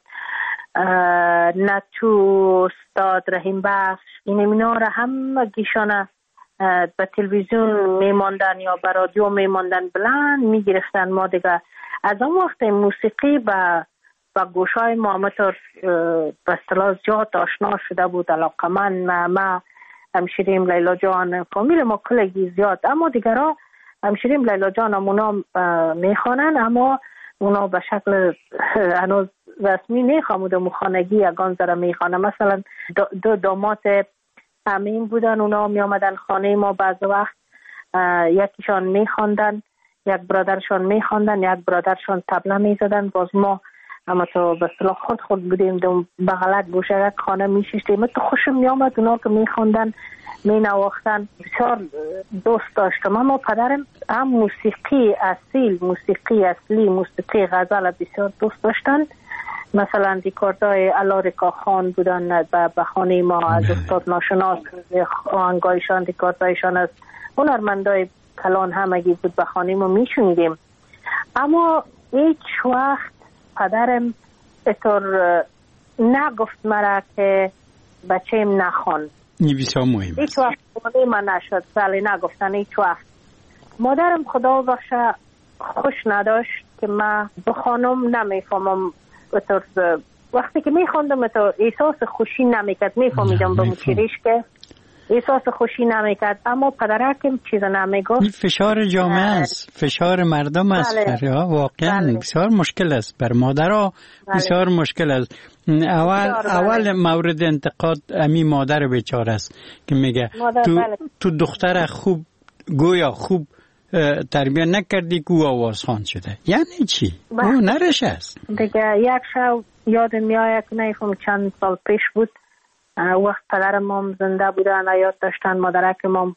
نتو، استاد رحیم بخش، اینا را هم گیشانه به تلویزیون میماندن یا به رادیو میماندن، بلند میگرفتن. ما دیگه از اون وقت موسیقی به گوشای ما همطور به اصطلاح زیاد آشنا شده بود. علاقه ما همشیریم لیلا جان، فامیل ما کلگی زیاد، اما دیگرها همشیریم لیلا جان همونا میخوانن، اما اونا به شکل هنوز رسمی نیخواموده، مخانگی یگان ذره میخوانن. مثلا دو داماد همین بودن، اونا می آمدن خانه ما بعض وقت، یکیشان میخواندن، یک برادرشان میخواندن، یک برادرشان طبله میزدن. باز ما اما تو به اصطلاح خود بودیم دوم بغلک گوشه یک خانه میشیشتیم. تو خوشم میامد اونا که میخواندن مینواختن، بسیار دوست داشتم. اما پدرم هم موسیقی اصیل، موسیقی اصلی، موسیقی غزل بسیار دوست داشتن. مثلا ریکاردای علارکا خان بودن به خانه ما، از استاد ناشناس آهنگایشان، ریکاردایشان از هنرمندای کلان همگی بود، به خانه ما میشنیدیم. اما هیچ وقت پدرم اطور نگفت مرا که بچه‌م نخوان.
این بسیار مهم.
هیچ وقت خانه من نشد، ولی نگفتن هیچ وقت. مادرم خدا بخشه خوش نداشت که من بخوانم، نمیفهمم. وقتی که میخوندم تو احساس خوشی نمیکرد، میفهمیدم به مچریش که احساس خوشی نمیکرد. اما پدرکم چیز نمیگفت.
این فشار جامعه است، فشار مردم است. واقعا بسیار مشکل است بر مادرها. بسیار مشکل است. اول مورد انتقاد امی مادر بیچاره است که میگه تو دختر خوب گویا خوب تربیت نکردی که او آوازخوان شده. یعنی چی؟ او نرش است
دیگه. یک شب یادم میآید که نیفهم چند سال پیش بود، وقت پدر مام زنده بودن، حیات داشتن. مادرک مام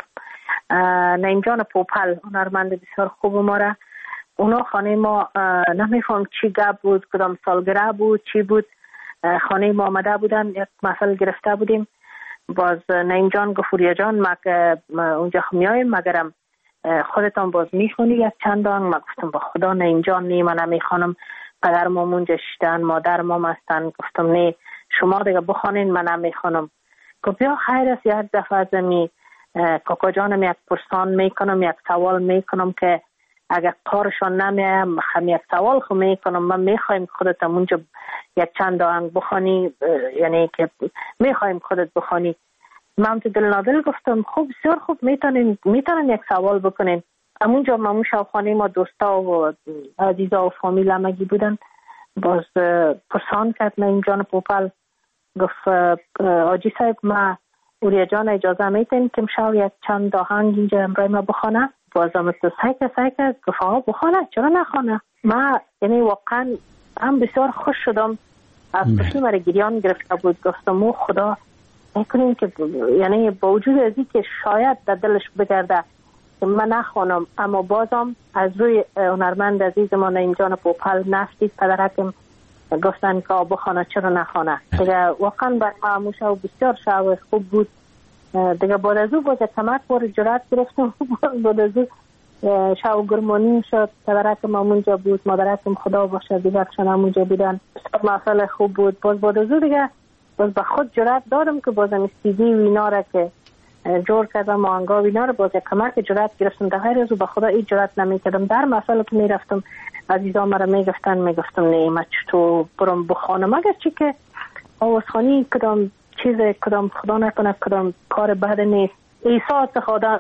نعیم جان پوپل، هنرمند بسیار خوب ما را، اونا خانه ما نمیفهم چی گپ بود، کدام سالگرد بود چی بود، خانه ما آمده بودن، یک محفل گرفته بودیم. باز نعیم جان گفت فوریا جان ما که اونجا میایم مگرم خودتان باز میخونی یک چند آهنگ. ما گفتم با خدا نعیم جان نی، من نمیخوانم، پدر مام اونجا شدن، مادر مام هستن. گفتم نه شما دیگه بخوانین، من نمیخوانم. گفت بیا خیر است، یک دفعه از می کاکا جانم یک پرسان میکنم، یک سوال میکنم که اگر کارشان نمیایم هم یک سوال خو میکنم. من میخوایم خودت اونجا یک چند آهنگ بخوانی، یعنی که میخوایم خودت بخوانی. من تو دل نادل گفتم خوب، بسیار خوب، میتونن یک سوال بکنین. همونجا مامو شاوخانه ما دوستا و عزیزا و فامیل همگی بودن. باز پرسان کرد نعیم جان پوپل، گفت آجی صاحب ما اوریا جان اجازه میتین که شاو یک چند آهنگ اینجا امرای ما بخونه؟ بازم مثل سایکه گفت آقا بخونه، چرا نخونه؟ ما یعنی واقعا هم بسیار خوش شدم. از خوشی مرا گریان گرفته بود. گفتم او خدا میکنیم که یعنی با وجود ازی که شاید در دلش بگرده که من نخوانم، اما بازم از روی هنرمند عزیز ما نعیم جان پوپل نفتید پدرکم گفتن که بخونه، چرا نخونه؟ دیگه واقعا بر معموشه و بسیار شعب خوب بود. دیگه بعد از او باز کمک بار جرات گرفتم. بعد از او شعب گرمانی شد، پدرکم همونجا بود، مادرکم خدا باشه دیگه اکشن همونجا بودن. محفل خوب بود. باز بعد از او دیگه باز به خود جرات دادم که بازم استیدی وینا را که جور کردم، آهنگا وینا را باز کمک جرات گرفتم. در غیر از او به خدا این جرات نمیکردم. در محفل که میرفتم عزیزا مرا میگفتم نه من چطور برم بخوانم، اگر چی که آوازخوانی کدام چیز کدام خدا نکنه کدام کار بد نیست. احساس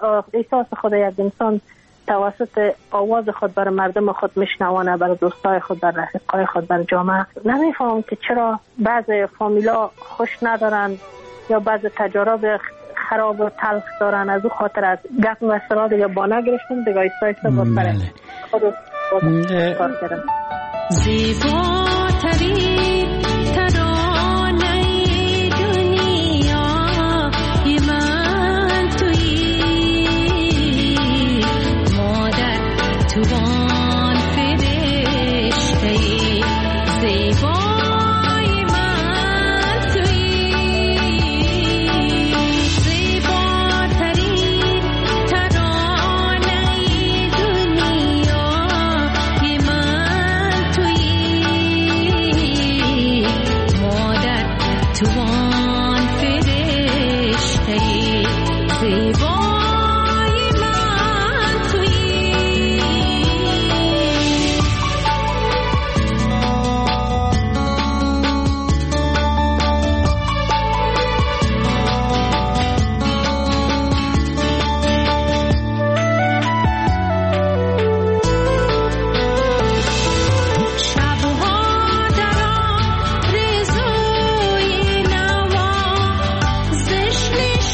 خدا یک انسان توسط آواز خود بر مردم خود میشنوانه، بر دوستای خود، بر رفیقای خود، بر جامعه. نمیفهم که چرا بعضی فامیلا خوش ندارن یا بعضی تجارب خراب و تلخ دارن. از او خاطر از گپ و سراد یا بانه گرفتم دیگه ایستا با سر خود کار کردم.
زیباترین ترانه دنیا من تویی، مادر توان فرشته زیبای من تویی. زیباترین ترانه دنیا من تویی، مادر توان فرشته زیبای من تویی. شبها در آرزوی نوا زشت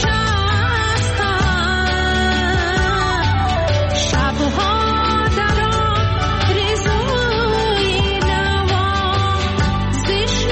نشستم. شبها در آرزوی نوا زشت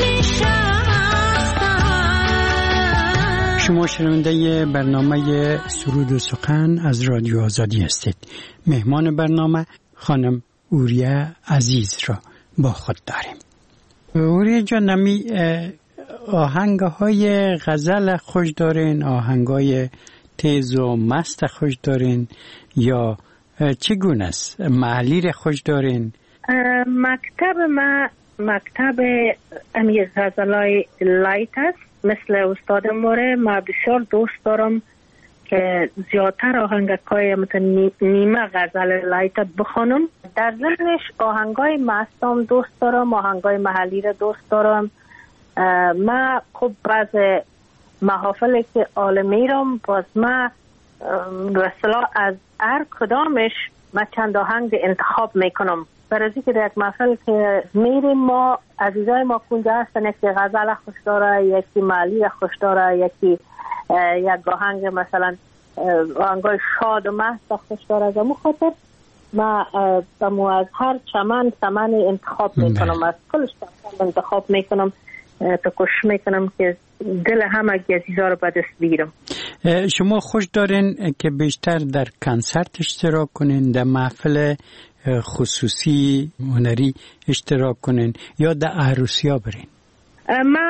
نشستم.
شما شنونده برنامه سرود و سخن از رادیو آزادی هستید. مهمان برنامه خانم اوریا عزیز را با خود داریم. اوریا جان، نمی آهنگ‌های غزل خوش دارین، آهنگ‌های تیز و مست خوش دارین یا چگونه است؟ محلی را خوش دارین؟
مکتب ما مکتب امی غزلای لایت است. مثل استاد موره ما بسیار دوست دارم که زیادتر آهنگای نیمه غزل لایت بخونم. در ضمنش آهنگای مستم دوست دارم، آهنگای محلی را دوست دارم. ما خب بعض محافلی که آل میرم باز ما به اصطلاح از هر کدامش ما چند آهنگ انتخاب میکنم. برای که در یک محفل که میریم ما عزیزای ما کنجا هستن، یکی غزل خوش داره، یکی معلی خوش داره، یکی یک آهنگ مثلا آهنگای شاد و مست خوش داره. از امو خاطر ما از هر چمن انتخاب میکنم، از کلش انتخاب میکنم تا کوشش میکنم که دل همه عزیزا رو به دست بگیرم.
شما خوش دارین که بیشتر در کنسرت اشتراک کنین، در محفل خصوصی هنری اشتراک کنین یا در عروسی ها برین؟
ما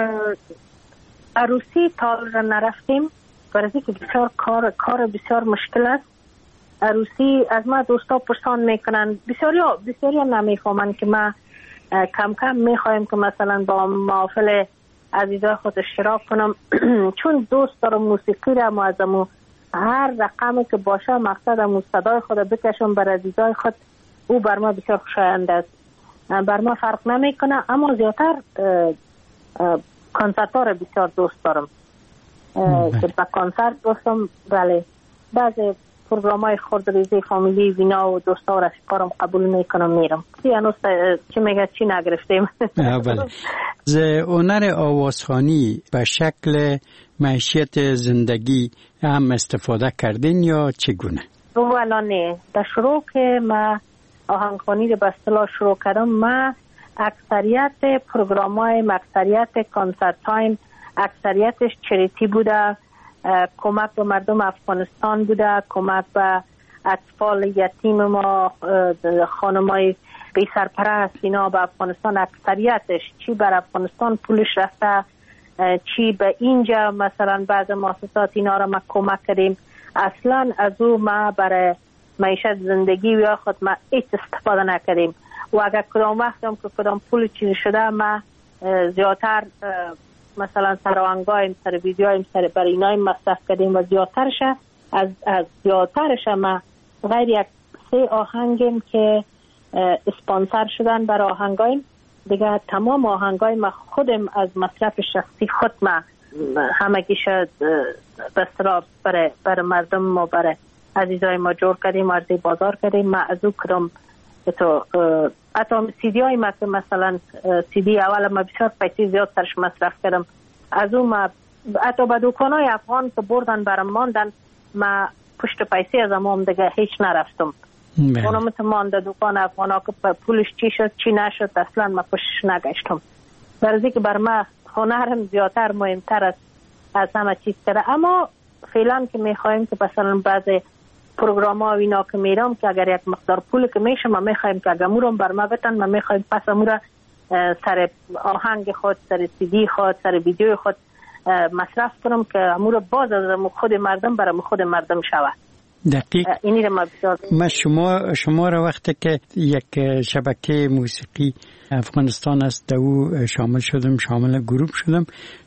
عروسی تا نرفتیم برای که بسیار کار بسیار مشکل است. عروسی از ما دوستا پرسان میکنن، بسیاری نمیفهمن که ما کم کم میخوایم که مثلا با محافل عزیزای خود اشتراک کنم چون دوست دارم موسیقی را معظمو هر رقمی که باشه مقصدم صدای خود بکشم بر عزیزای خود. او بر ما بسیار خوشایند است، بر ما فرق نمیکنه. اما زیادتر کنسرت ها را بسیار دوست دارم که با کنسرت دوستم. بله بعضی پروگرام های خردریزی فامیلی وینا و دوستا و رفیقارم قبول میکنم میرم. هنوز چی میگه چی نگرفتیم.
بله. از هنر آوازخوانی به شکل معیشت زندگی هم استفاده کردین یا چگونه؟
والا نه، در شروع که ما آهنگخوانی رو به اصطلاح شروع کردم، ما اکثریت پروگرام های اکثریت کنسرت های اکثریتش چریتی بوده، کمک به مردم افغانستان بوده، کمک به اطفال یتیم ما، خانمای بی سرپرست اینا به افغانستان. اکثریتش چی بر افغانستان پولش رفته، چی به اینجا مثلا بعض مؤسسات اینا را ما کمک کردیم. اصلا از او ما برای معیشت زندگی یا خود ما هیچ استفاده نکردیم و اگر کدام وقت هم که کدام پول چیزی شده ما زیادتر مثلا سر آهنگایم سر ویدیوهایم سر برای اینایم مصرف کردیم و زیادترش ما غیر یک 3 آهنگیم که اسپانسر شدن برای آهنگایم دیگه. تمام آهنگای ما خودم از مصرف شخصی خود ما همگیش به اصطلاح برای مردم و برای عزیزای ما جور کردیم، عرضه بازار کردیم. ما از او کدام حتی سی دی های ما که مثلا سی دی اول ما بسیار پیسی زیاد سرش مصرف کردم، از او ما حتی به دوکانای افغان که بردن برام ماندن، ما پشت پیسی از امام دیگه هیچ نرفتم. اونم مانده دوکان افغان ها که پولش چی شد چی نشد اصلا ما پشتش نگشتم. برای که بر ما هنرم زیادتر مهمتر است از همه چیز کرده. اما فعلا که میخوایم که مثلا بعضی پروگرام ها و اینا که میرم که اگر یک مقدار پول که میشه ما میخوایم که اگر امورم بر ما بتن، ما میخوایم پس امور سر آهنگ خود، سر سی دی خود، سر ویدیو خود مصرف کنم که امور باز از خود مردم برای خود مردم شود.
دقیق.
اینی رو
ما شما را وقتی که یک شبکه موسیقی افغانستان است او شامل گروه شدم،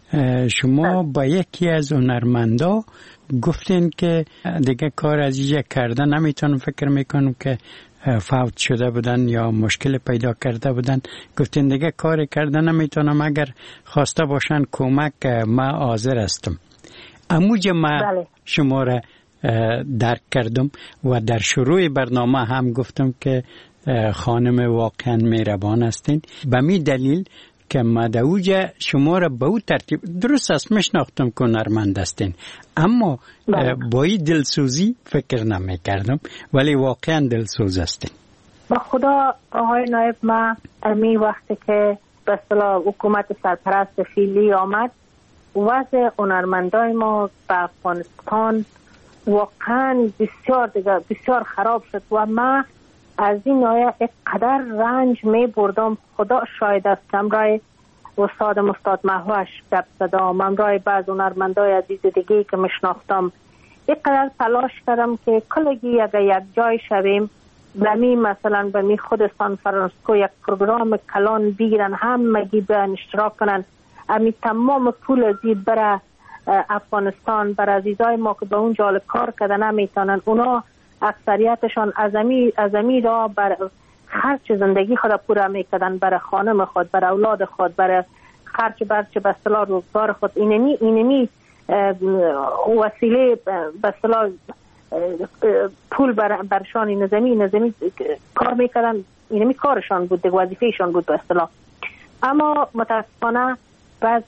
شما با یکی از هنرمندا گفتین که دیگه کار از اینجا کردن نمیتونم، فکر میکنم که فوت شده بودن یا مشکل پیدا کرده بودن، گفتین دیگه کار کردن نمیتونم، اگر خواسته باشن کمک ما حاضر هستم. اموجه ما شما را درک کردم و در شروع برنامه هم گفتم که خانم واقعا مهربان هستین. به می دلیل که مدعوجه شما را به او ترتیب درست است میشناختم که هنرمند هستین، اما با این دلسوزی فکر نمی کردم، ولی واقعا دلسوز هستین.
با خدا آقای نایب، ما امی وقتی که به اصطلاح حکومت سرپرست فعلی آمد، وضع هنرمندای ما به افغانستان واقعا بسیار خراب شد و ما از این آیه قدر رنج می بردم. خدا شاید است. امرای استاد محوش گپ زدم، امرای بعض هنرمندای عزیز دیگه که مشناختم، قدر تلاش کردم که کلگی اگر یک جای شویم بمی مثلا بمی خود سان فرانسیسکو یک پروگرام کلان بگیرن، همگی به اشتراک کنن، امی تمام پول ازی برای افغانستان بر عزیزای ما که به اونجا کار کردن نمیتونن، اونا اکثریتشان ازمی را بر خرچ زندگی خود پورا میکردن، برای خانم خود، برای اولاد خود، برای خرج برچ به اصطلاح روزگار خود اینمی وسیله به اصطلاح پول برشان نظامی کار میکردن، اینمی کارشان بود، وظیفهشان بود به اصطلاح. اما متاسفانه بعض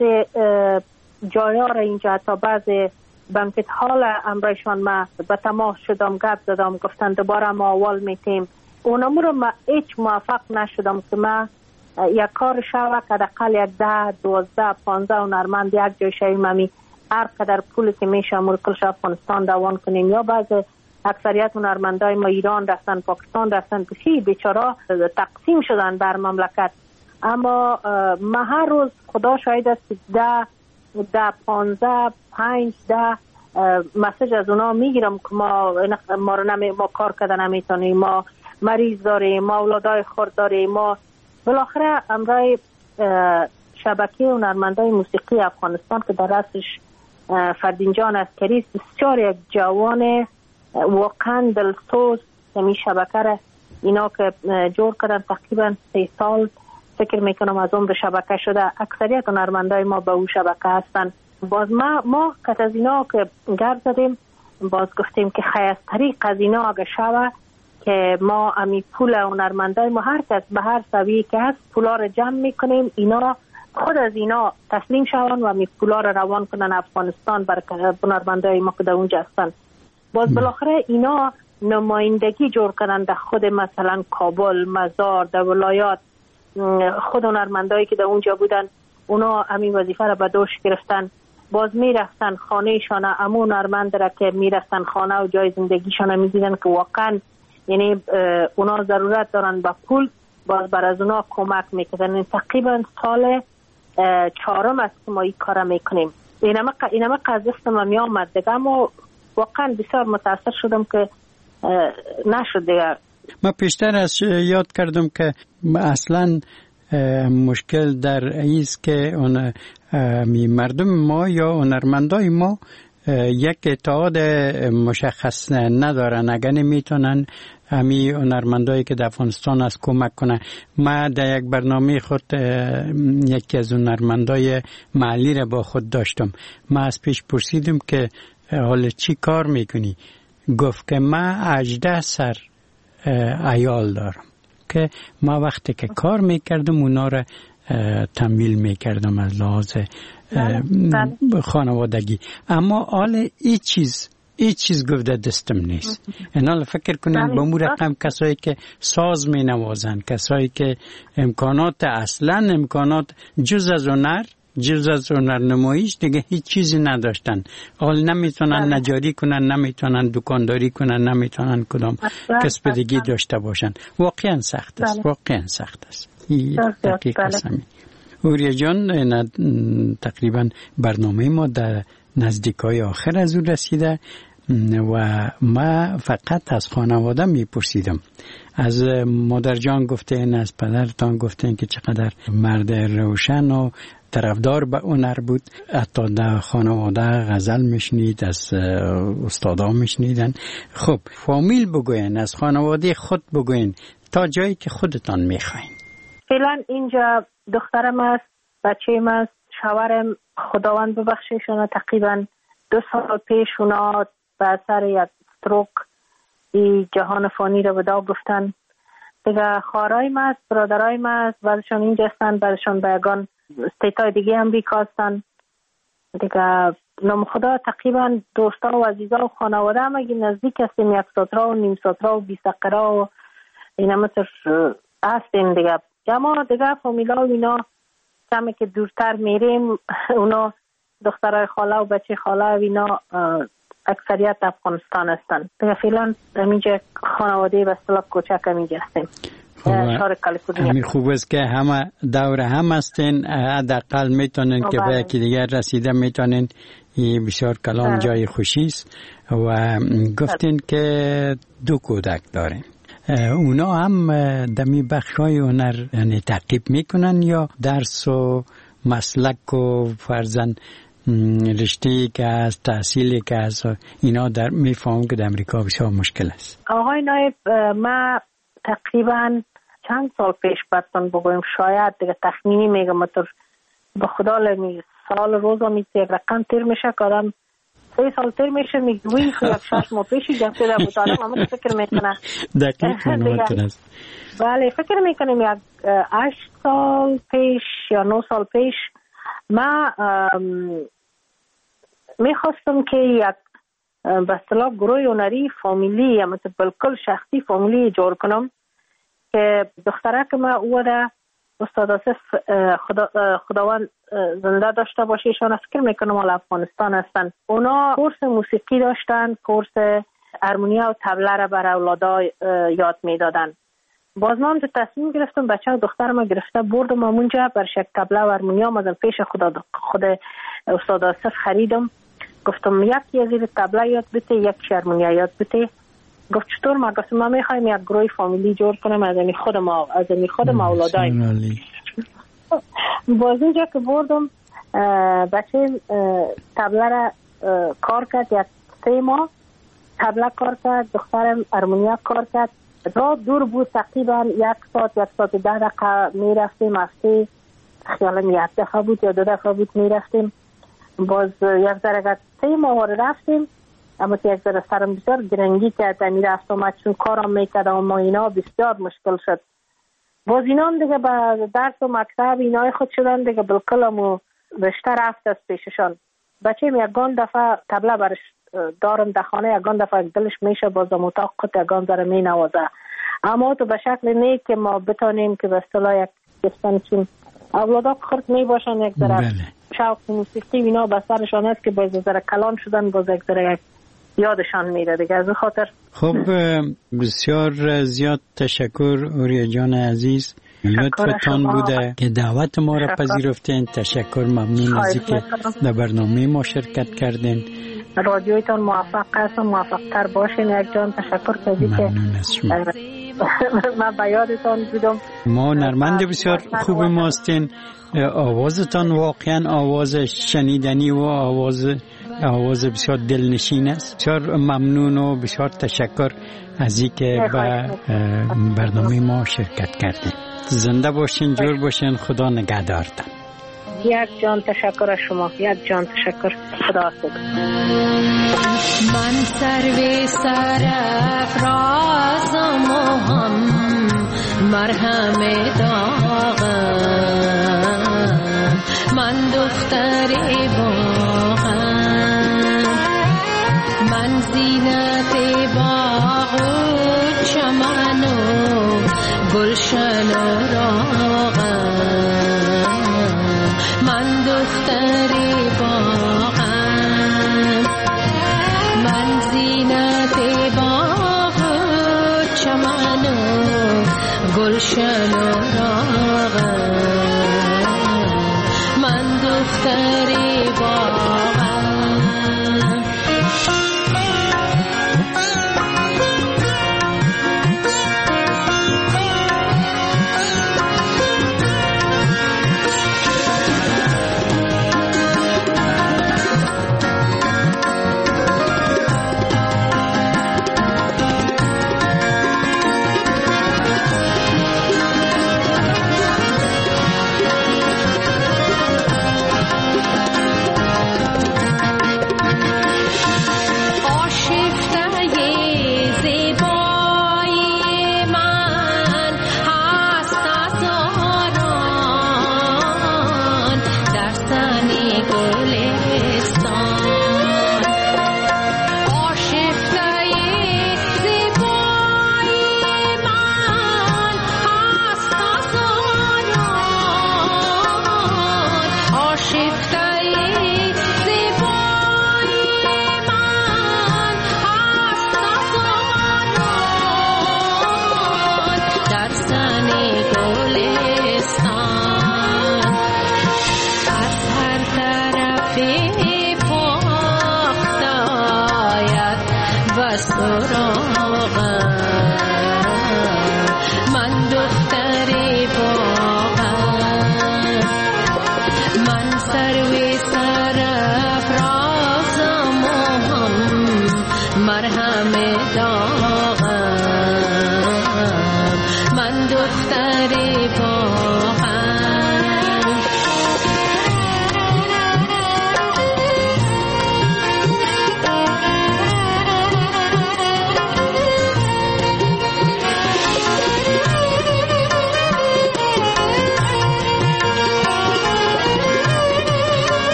جایا را اینجا تا بعض بانکت هال امرایشان ما به تماس شدم، گپ زدم، گفتن دوباره ما اول میتیم. اونمو رو ما هیچ موفق نشدم که ما یک کار شوه که دقل 10 12 15 هنرمند یک جای شویم، همی هر قدر پولی که میشه مرکلش افغانستان دوان کنیم. یا بعض اکثریت هنرمندای ما ایران رفتن، پاکستان رفتن، کشی بیچاره تقسیم شدن بر مملکت. اما ما هر روز خدا شاید است 10 15 5 10 مسیج از اونا میگیرم که ما کار کردن نمیتونیم، ما مریض داریم، ما اولادای خرد داریم. ما بالاخره امرای شبکه هنرمندای موسیقی افغانستان که در رأسش فردینجان عسکری بسیار یک جوان واقعا دلسوز همین شبکه را اینا که جور کردن تقریبا 3 سال فکر میکنم از عمر شبکه شده. اکثریت هنرمندای ما به اون شبکه هستن. باز ما کت از اینا که گرد زدیم، باز گفتیم که خیستری از اینا اگه شوه که ما امی پول هنرمندای ما هر کس به هر سویه که هست پولا رو جمع میکنیم، اینا خود از اینا تسلیم شوان و امی پولا رو روان کنن افغانستان بر هنرمندای ما که در اونجا هستن. باز بالاخره اینا نمایندگی جور کنن در خود مثلا کابل، مزار، در ولایات. خود هنرمندایی که در اونجا بودن اونا همین وظیفه را به دوش گرفتن. باز میرفتن خانهشان، امون هنرمند را که میرفتن خانه و جای زندگیشان میدیدن که واقعا یعنی اونا ضرورت دارن به پول، باز بر از اونا کمک میکنن. تقریبا سال 4 است که ما این کار میکنیم. اینما قضیست ما می آمد دیگه، اما واقعا بسیار متاثر شدم که نشد دیگه.
ما پیشتر از یاد کردم که اصلا مشکل در ایست که مردم ما یا هنرمندای ما یک اتحاد مشخص ندارن. اگر نمیتونن همی هنرمندایی که در افغانستان از کمک کنن. ما در یک برنامه خود یکی از هنرمندای محلی را با خود داشتم. ما از پیش پرسیدم که حالا چی کار میکنی؟ گفت که ما 18 سر عیال دارم که ما وقتی که کار میکردم اونا را تمویل میکردم از لحاظ خانوادگی. اما حال ای چیز گفته دستم نیست. اینا فکر کنن با مو رقم کسایی که ساز می نوازن، کسایی که امکانات جز از هنر نمایش دیگه هیچ چیزی نداشتن. حال نمیتونن نجاری کنن، نمیتونن دکانداری کنن، نمیتونن کدام کسب دیگه داشته باشن. واقعا سخت است. دقیق است. اوریا جان، تقریبا برنامه ما در نزدیکای آخر از او رسیده و ما فقط از خانواده میپرسیدم. از مادر جان گفتین، از پدرتان گفتین که چقدر مرد روشن و طرفدار به هنر بود. حتی در خانواده غزل میشنید، از استادا میشنیدن. خب فامیل بگوین، از خانواده خود بگوین تا جایی که خودتان میخواین.
فعلا اینجا دخترم است، بچه‌م است، شوهرم خداوند ببخششون تقریبا 2 سال پیش اونا به اثر یک استروک این جهان فانی رو ودا گفتن. دیگه خواهرایم است، برادرایم است، بعضشون اینجا هستن، بعضشون به یگان استیتای دیگه هم بیکاستن. دیگه نام خدا تقریبا دوستا و عزیزا و خانواده هم اگه نزدیک هستیم، 1 ساترا و نیم ساترا و 20 قرا و اینا مثل هستیم دیگه. اما دیگه فامیلا و اینا کمی که دورتر میریم، اونا دخترای خاله و بچه خاله و اینا اکثریت افغانستان هستن. دیگه فعلا همینجا خانواده به اصطلاح کوچک همینجا هستیم. شهر کالیفرنیا.
همین خوب است که همه دور هم هستین، حداقل میتونن که به یکی دیگر رسیده میتونن. این بسیار کلام جای خوشی است. و گفتین که 2 کودک دارین. اونا هم دمی بخشای هنر یعنی تعقیب میکنن یا درس و مسلک و فرزن رشته‌ای که از تحصیلی که از اینا در میفهمم که در امریکا بسیار مشکل است.
آقای نایب، ما تقریبا چند سال پیش براتون بگویم، شاید دیگه تخمینی میگم، به خدا لمی سال روزا می یک رقم تیر میشه که آدم 3 سال تیر میشه میگویی که یک 6 ماه پیشی گفته در بود آدم همون فکر میکنه
دقیق منواتون است.
بله فکر میکنیم یک 8 سال پیش یا 9 سال پیش من میخواستم که یک به اصطلاح گروه هنری فامیلی یا مثل بالکل شخصی فامیلی جور کنم که دختره که من او ده استاد آصف خداوند زنده داشته باشه ایشان فکر میکنم حال افغانستان هستن. اونا کورس موسیقی داشتن، کورس هارمونیا و طبله را بر اولادا یاد میدادن. باز من تصمیم گرفتم بچه و دخترم گرفته بردم اونجا بر شک طبله و هارمونیا مازم پیش خود استاد آصف خریدم. گفتم یکی از این طبله یاد بده، یک هارمونیا یاد بده. گفت چطور؟ ما گفتم ما میخوایم یک گروه فامیلی جور کنم از این خودم اولادایم. باز اینجا که بردم بچه طبله را کار کرد، یک 3 ماه طبله کار کرد، دخترم هارمونیا کار کرد. راه دور بود، تقریبا 1 ساعت 10 دقیقه میرفتیم، هفته خیالم 1 دفعه بود یا 2 دفعه بود میرفتیم. باز یک ذره 3 ماه رفتیم، اما یک ذره سرم بسیار گرنگی کرد میرفت آمد چون کارم میکرد اما اینا بسیار مشکل شد. باز اینا هم دیگه به درس و مکتب اینای خود شدن دیگه بالکل همو رشته رفت از پیششان. بچه یکان دفعه طبله برش دارم در خانه، یکان دفعه دلش میشه باز اتاق خود یکان ذره می نوازه، اما تو به شکل نه که ما بتانیم که به اصطلاح یک کسانی چون اولادا خرد می باشن یک ذره شوق موسیقی اینا به سرشان است که باز ذره کلان شدن، باز یک ذره یادشان میره دیگه. از خاطر خب
بسیار زیاد تشکر اوریا جان عزیز، لطفتان بوده که دعوت ما را پذیرفتین. تشکر، ممنون از اینکه در برنامه ما شرکت کردین.
رادیویتان موفق هستم، موفق تر باشین. یک جان تشکر کردید که من به یادتان بودم.
ما نرمند بسیار خوب ماستین، آوازتان واقعا آواز شنیدنی و آواز بسیار دلنشین است. بسیار ممنون و بسیار تشکر از اینکه به برنامه ما شرکت کردین. زنده باشین، جور باشین، خدا نگهدارتان.
یک جان تشکر از شما، یک جان تشکر. خدا حافظ.
من سر افرازم و هم مرهم داغم، من دختر باغم، من زینت باغ و چمن و گلشن و راغم، من دختر باغم، من زینت باغ و چمن و گلشن و راغم، من دختر باغم.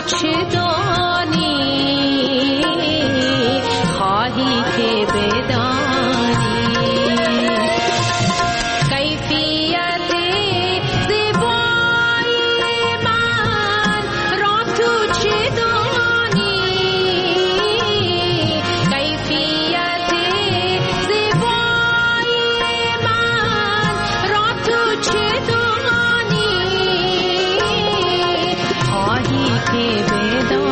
چه دانی خواهی که بدانی کیفیت زیبایی من را تو چه دانی کیفیت زیبایی من را تو چه دانی خواهی که بدانی